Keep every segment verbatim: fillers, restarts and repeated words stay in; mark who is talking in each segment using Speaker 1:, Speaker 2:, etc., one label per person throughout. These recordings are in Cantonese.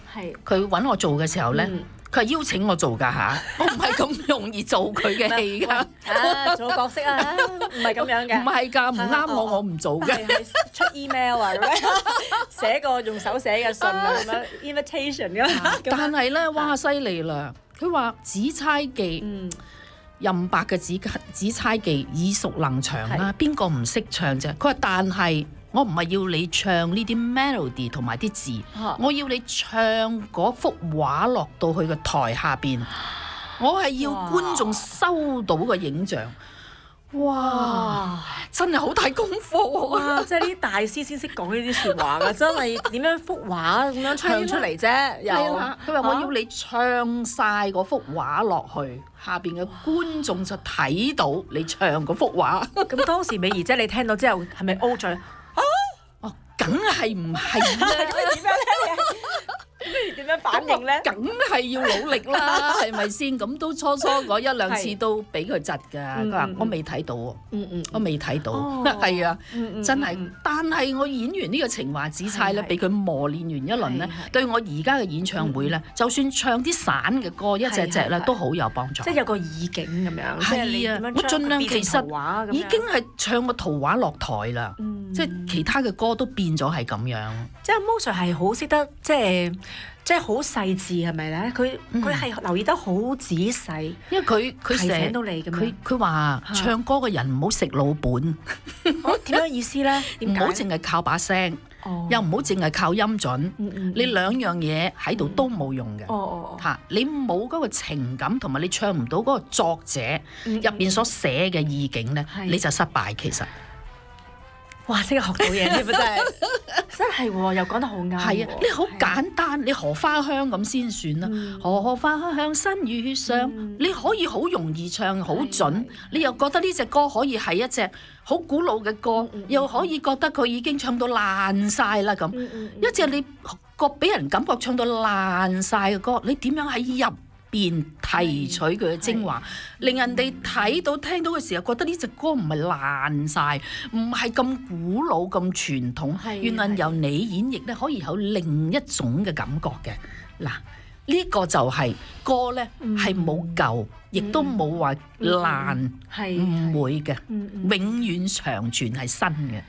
Speaker 1: 佢揾我做嘅時候咧。嗯佢係邀請我做㗎嚇，我唔係咁容易做佢嘅戲㗎。
Speaker 2: 啊，做角色啊，唔係咁樣嘅。
Speaker 1: 唔係㗎，唔啱我，我唔做嘅。
Speaker 2: 出 email 啊，咁樣寫個用手寫嘅信啊，咁樣 invitation 㗎。
Speaker 1: 但係咧，哇，犀利啦！佢話《紫釵記》，任白嘅《紫紫釵記》耳熟能詳啦，邊個唔識唱啫？佢話但係。我唔係要你唱呢啲 melody 同埋啲字，啊、我要你唱嗰幅畫落到去個台下邊，我係要觀眾收到個影像。哇！哇真係好大功課啊！
Speaker 2: 即係啲大師先識講呢啲説話㗎，真係點樣幅畫咁樣唱出嚟啫？又
Speaker 1: 佢話我要你唱晒嗰幅畫落去，下邊嘅觀眾就睇到你唱嗰幅畫。
Speaker 2: 咁當時美儀姐你聽到之後係咪 O 嘴？
Speaker 1: 哦，梗係唔係啦？
Speaker 2: 點樣咧？點樣反應咧？
Speaker 1: 梗係要努力啦，係咪先？咁都初初嗰一兩次都俾佢窒㗎。佢話我未睇到喎，嗯嗯，我未睇到，係啊，真係。但係我演完呢個情話紫釵咧，俾佢磨練完一輪咧，對我而家嘅演唱會咧，就算唱啲散嘅歌一隻隻咧，都好有幫助。
Speaker 2: 即係有個意境咁樣。
Speaker 1: 係啊，我盡量其實已經係唱個圖畫落台啦，即係其他嘅歌都變咗係咁樣。
Speaker 2: 即係 Mo Sir 係好識得即係。即係好細緻係咪咧？佢佢係留意得好仔細，
Speaker 1: 因為佢佢
Speaker 2: 提醒到你咁樣。
Speaker 1: 佢佢話唱歌嘅人唔好食老本。
Speaker 2: 哦，點樣意思咧？
Speaker 1: 唔好淨係靠把聲，哦、又唔好淨係靠音準。嗯嗯、你兩樣嘢喺度都冇用嘅。哦哦嚇，你冇嗰個情感，同埋你唱唔到嗰個作者入邊所寫嘅意境咧，嗯嗯、你就失敗其實。
Speaker 2: 哇！即刻學到嘢添，真係真係喎，又講得好啱。
Speaker 1: 係啊，你好簡單，你荷花香咁先算啦。荷花香新月上，你可以好容易唱，好準。你又覺得呢隻歌可以係一隻好古老嘅歌，又可以覺得佢已經唱到爛晒啦咁。一隻你個俾人感覺唱到爛晒嘅歌，你點樣喺入邊提取佢嘅精華，令人哋睇到聽到嘅時候覺得呢隻歌唔係爛晒，唔係咁古老咁傳統，原來由你演繹咧可以有另一種嘅感覺嘅。嗱，呢個就係歌咧係冇舊，亦都冇話爛，唔會嘅，永遠長存係新嘅。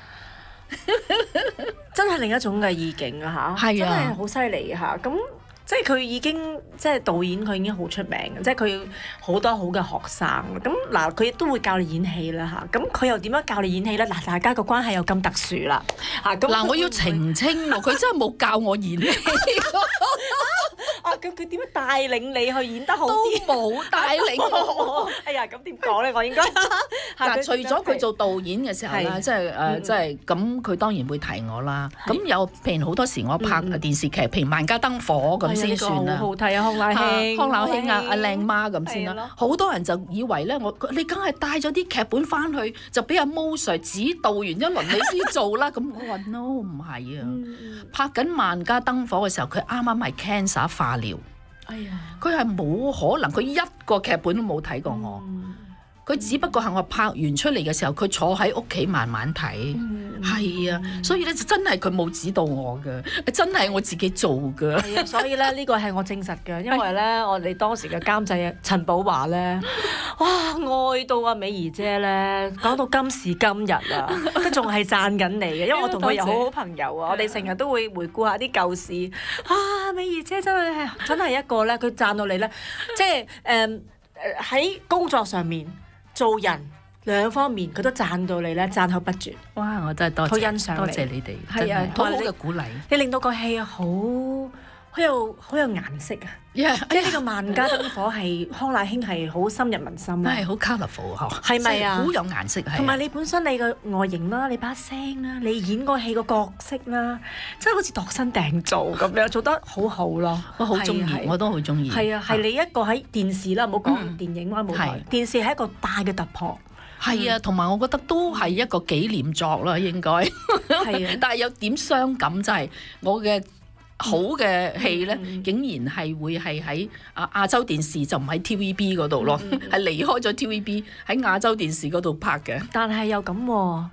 Speaker 2: 真係另一種嘅意境啊！嚇，真係好犀利嚇咁。即係佢已經即係導演，佢已經好出名嘅，即係佢好多好嘅學生。咁嗱，佢亦都會教你演戲啦嚇。咁佢又點樣教你演戲咧？嗱，大家個關係又咁特殊啦嚇。咁
Speaker 1: 嗱，我要澄清喎，佢真係冇教我演戲。
Speaker 2: 啊！佢佢點樣帶領你去演得好啲？
Speaker 1: 都冇帶領我。
Speaker 2: 哎呀，咁點講咧？我應該
Speaker 1: 嗱，除咗佢做導演嘅時候啦，即係誒，即係咁，佢當然會提我啦。咁有譬如好多時我拍電視劇，譬如《萬家燈火》咁先算啦。
Speaker 2: 好好睇啊！康乃馨、
Speaker 1: 康乃馨啊，阿靚媽咁先啦。好多人就以為咧，我你梗係帶咗啲劇本翻去，就俾阿 Mo Sir 指導完一輪你先做啦。咁我話 no， 唔係啊。拍緊《萬家燈火》嘅時候，佢啱啱係 cancer 化療。哎呀！佢係冇可能，佢一個劇本都冇睇過我。佢、嗯、只不過係我拍完出嚟嘅時候，佢坐喺屋企慢慢睇。係、嗯、啊，所以咧就真係佢冇指導我嘅，真係我自己做嘅。
Speaker 2: 係啊，所以咧呢、呢個係我證實嘅，因為咧我哋當時嘅監製陳寶華咧，哇愛到啊美儀姐咧，講到今時今日啊，都仲係讚緊你嘅，因為我同佢又好好朋友啊，我哋成日都會回顧下啲舊事。啊，美儀姐真係真係一個咧，佢讚到你咧，即係誒誒喺工作上面做人。兩方面佢都讚到你咧，讚口不絕。
Speaker 1: 哇！我真係多謝，
Speaker 2: 好欣賞你，
Speaker 1: 多謝你哋，
Speaker 2: 係啊，
Speaker 1: 好好嘅鼓勵。
Speaker 2: 你令到個戲好好有好有顏色啊！即係呢個萬家燈火係康乃馨係好深入民心啊！
Speaker 1: 係好 colourful 嗬，
Speaker 2: 係咪啊？
Speaker 1: 好有顏色係。
Speaker 2: 同埋你本身你嘅外形啦，你把聲啦，你演個戲個角色啦，真係好似度身訂造咁樣，做得好好咯！
Speaker 1: 我好中意，我都好中意。
Speaker 2: 係啊，係你一個喺電視啦，唔好講電影啦，舞台電視係一個大嘅突破。
Speaker 1: 係啊，同埋我覺得都係一個紀念作啦，應該。係啊，但係有點傷感就係我嘅好嘅戲咧，嗯、竟然係會係喺啊亞洲電視，就唔喺 T V B 嗰度咯，係、嗯、離開咗 T V B 喺亞洲電視嗰度拍嘅。
Speaker 2: 但係又咁喎，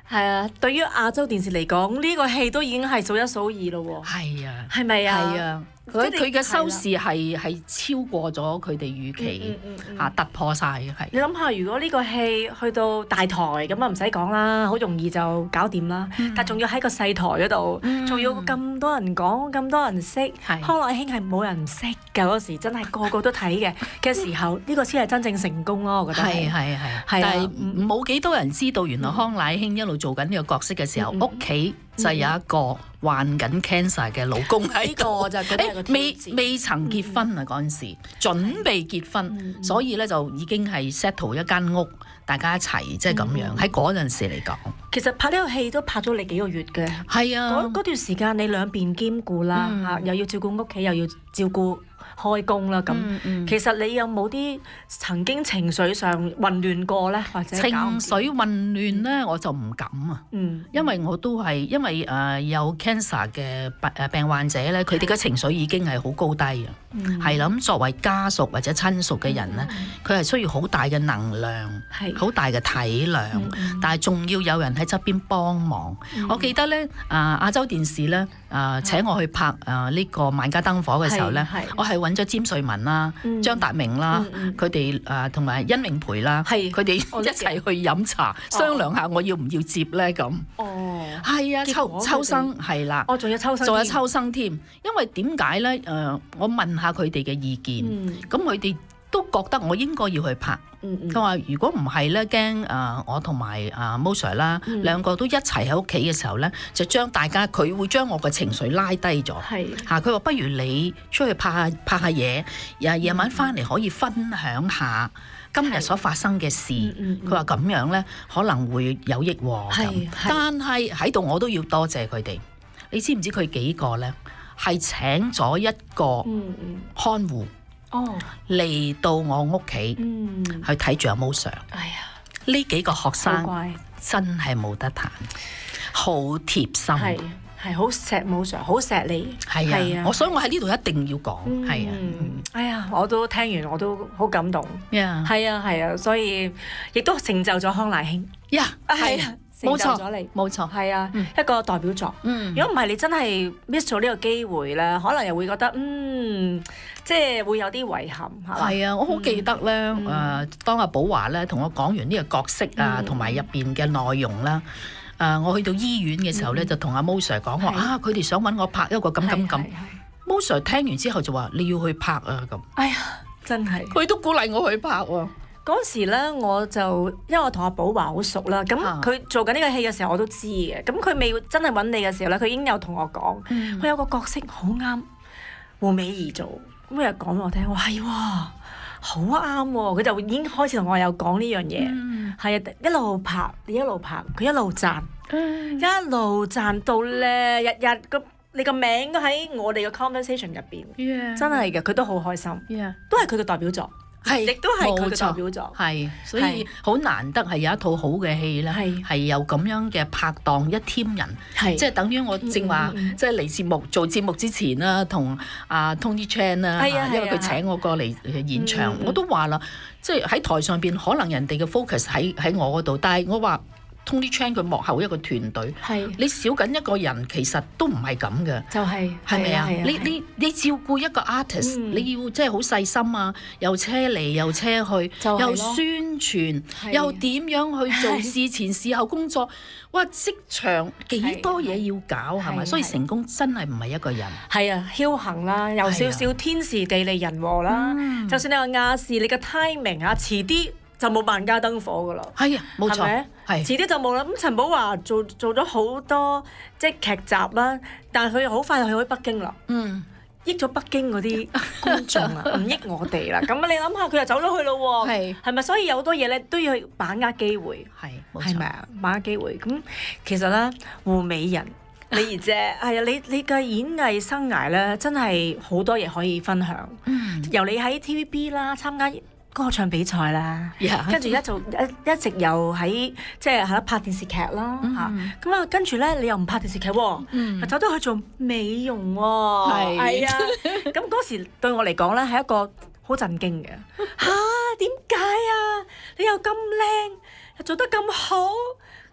Speaker 2: 係啊，對於亞洲電視嚟講，呢個戲都已經係數一數二咯喎。
Speaker 1: 係啊，
Speaker 2: 係咪啊？
Speaker 1: 係啊。佢佢嘅收視係係超過咗佢哋預期嚇，突破晒嘅係。
Speaker 2: 你諗下，如果呢個戲去到大台咁啊，唔使講啦，好容易就搞掂啦。但仲要喺個細台嗰度，仲要咁多人講，咁多人識，康乃馨係冇人唔識㗎嗰時，真係個個都睇嘅嘅時候，呢個先係真正成功咯。我覺得
Speaker 1: 係係係，但係冇幾多人知道，原來康乃馨一路做緊呢個角色嘅時候，屋企就有一個患緊 cancer 嘅老公喺度，誒未未曾結婚啊嗰陣時，準備結婚，所以咧就已經係 settle 一間屋，大家一齊即係咁樣。喺嗰陣時嚟講，
Speaker 2: 其實拍呢個戲都拍咗你幾個月嘅。
Speaker 1: 係啊，
Speaker 2: 嗰段時間你兩邊兼顧啦，嚇又要照顧屋企，又要照顧開工啦咁。其實你有冇啲曾經情緒上混亂過咧？或者
Speaker 1: 情緒混亂咧，我就唔敢啊。嗯，因為我都係因為誒有 cancer 嘅病誒病患者咧，佢哋嘅情緒已經係好高低啊。係啦，咁作為家屬或者親屬嘅人咧，佢係需要好大嘅能量，好大嘅體諒，但係仲要有人喺側邊幫忙。我記得咧，啊亞洲電視咧，啊請我去拍啊呢個萬家燈火嘅時候咧，我係揾咗詹瑞文啦、張達明啦，佢哋啊同埋殷永培啦，佢哋一齊去飲茶，商量下我要唔要接咧咁。哦，係啊，秋秋生係啦，
Speaker 2: 哦，仲有秋生，
Speaker 1: 仲有秋生添。因為點解咧？誒，我問下佢哋嘅意見，咁佢哋都覺得我應該要去拍。佢話如果唔係咧，驚誒我同埋誒 Mo Sir 啦，兩個都一齊喺屋企嘅時候咧，就將大家佢會將我嘅情緒拉低咗。係嚇，佢話不如你出去拍下拍下嘢，夜夜晚翻嚟可以分享下今日所發生嘅事。佢話咁樣咧可能會有益喎。係，但係喺度我都要多謝佢哋。你知唔知佢幾個咧係請咗一個看護？哦，嚟到我屋企，嗯，去睇住阿 Mo Sir。哎呀，呢幾個學生真係冇得彈，好貼心，係係好錫 Mo Sir，好錫你，係啊，我所以我喺呢度一定要講，係啊，哎呀，我都聽完我都好感動，係啊係啊，所以亦都成就咗康乃馨，呀，係啊。冇錯，冇錯，係啊，嗯、一個代表作。嗯、如果唔係你真係 miss 咗呢個機會咧，可能又會覺得嗯，即係會有啲遺憾，係嘛？係啊，我好記得咧，誒、嗯呃，當阿寶華咧同我講完呢個角色啊，同埋入邊嘅內容啦，誒、呃，我去到醫院嘅時候咧，嗯、就同阿 Mo Sir 講話啊，佢哋想揾我拍一個咁咁咁。Mo Sir 聽完之後就話你要去拍啊咁。哎呀，真係，佢都鼓勵我去拍喎、啊。嗰時咧，我就因為我同阿寶華好熟啦，咁佢做緊呢個戲嘅時候我都知嘅。咁佢未真係揾你嘅時候咧，佢已經有同我講，佢、嗯、有個角色好啱胡美儀做，咁佢又講俾我聽，哇係喎，好啱喎，佢就已經開始同我有講呢樣嘢，係啊、嗯，一路拍你一路拍，佢一路讚，嗯、一路讚到咧，日日個你個名都喺我哋嘅 conversation 入邊，yeah, 真係嘅，佢都好開心，yeah, 都係佢嘅代表作。係，亦都係佢嘅代表作。係，所以好難得係有一套好嘅戲咧，係有咁樣嘅拍檔一 team 人，即係等於我正話，即係嚟節目做節目之前啦，同阿 Tony Chan 啦，因為佢請我過嚟演唱，我都話啦，即係喺台上邊可能人哋嘅 focus 喺喺我嗰度，但係我話。Tony Chan 佢幕後一個團隊，係你少緊一個人，其實都唔係咁嘅，就係係咪啊？你你你照顧一個 artist，你要即係好細心啊，又車嚟又車去，又宣傳，又點樣去做事前事後工作？哇！職場幾多嘢要搞係咪？所以成功真係唔係一個人。係啊，僥倖啦，有少少天時地利人和啦。就算你話亞視，你嘅 timing 啊，遲啲。就冇萬家燈火噶啦，係啊，冇錯，係係遲啲就冇啦。咁陳寶華做做咗好多即係劇集啦，但係佢好快就去咗北京啦。嗯，益咗北京嗰啲觀眾啊，唔益我哋啦。咁你諗下，佢又走咗去咯喎。係係咪？所以有好多嘢咧都要去把握機會。係，係咪啊？把握機會。咁其實咧，胡美人美儀姐係啊，你你嘅演藝生涯咧，真係好多嘢可以分享。嗯，由你喺 T V B 啦參加歌唱比賽啦，跟住 Yeah. 一就一一直又喺即係喺拍電視劇啦嚇，咁啊跟住咧你又唔拍電視劇喎，嗯、走咗去做美容喎，係啊，咁嗰時對我嚟講咧係一個好震驚嘅嚇，點解啊？你又咁靚，又做得咁好，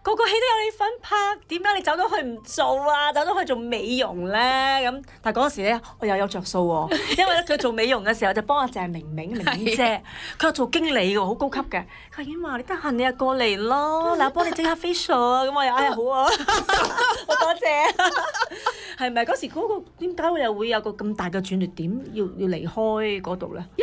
Speaker 2: 個個戲都有你份拍，點解你走咗去唔做啊？走咗去做美容咧咁，但係嗰時咧我又有着數喎，因為咧佢做美容嘅時候就幫阿鄭明明明明姐，佢又做經理喎，好高級嘅。佢話婉華你得閒你又過嚟咯，嗱幫你整下 facial 啊，咁我又哎呀好啊，好多謝。係咪嗰時嗰個點解會又會有個咁大嘅轉捩點要要離開嗰度咧？